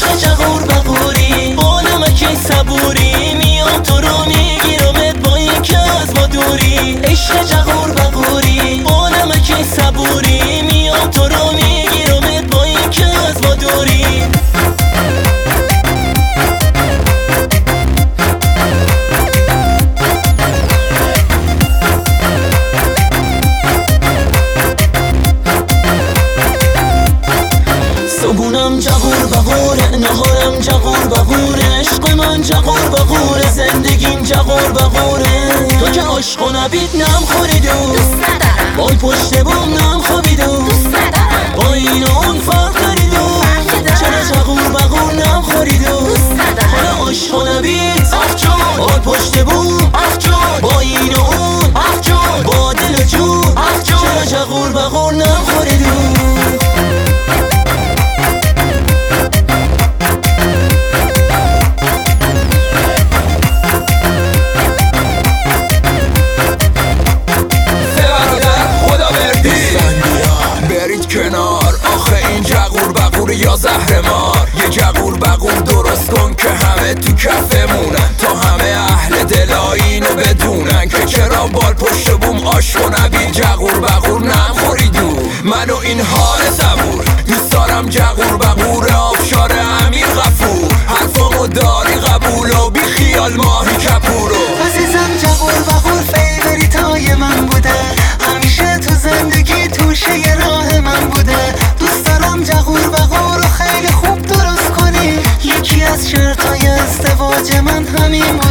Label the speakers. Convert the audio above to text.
Speaker 1: عشق جغور بغوری با نمکی صبوری میام تو رو میگیرمت با این که از ما دوری. عشق جغور بغوری با نمکی صبوری میام تو رو میگیرمت با این که از ما دوری. صبونم جغور بغوره، نهارم جغور بغوره، عشق من جغور بغوره، زندگیم جغور بغوره. تو که عشق و نبید نم خوریدو،
Speaker 2: دوست ندارم.
Speaker 1: بای پشت بوم نم خوابیدو،
Speaker 2: دوست ندارم.
Speaker 1: با این و اون فرق داریدو، چرا جغور بغور نم خوریدو.
Speaker 2: دوست ندارم.
Speaker 1: حالا عشق و نبید آخ جون، بای پشت بوم آخ جون، با این و اون آخ جون، با دل و جون آخ جون، چرا جغور بغور نم خوریدو.
Speaker 3: کنار آخه این جغور بغور یا زهر مار. یه جغور بغور درست کن که همه تو کفمونن، تا همه اهل دلا اینو بدونن که چرا بال پشت بوم عاشق و نبید جغور بغور نخوریدو. من و این حال صبور دوست دارم جغور بغور آبشار امیر غفور، حرفامو داری قبول و بی خیال ماهی کپورو.
Speaker 4: عزیزم جغور بغور فیوریتای من بوده، همیشه تو زندگی توشه یه راه من بوده. دوست دارم جغور بغور رو خیلی خوب درست کنی، یکی از شرطای ازدواج من همین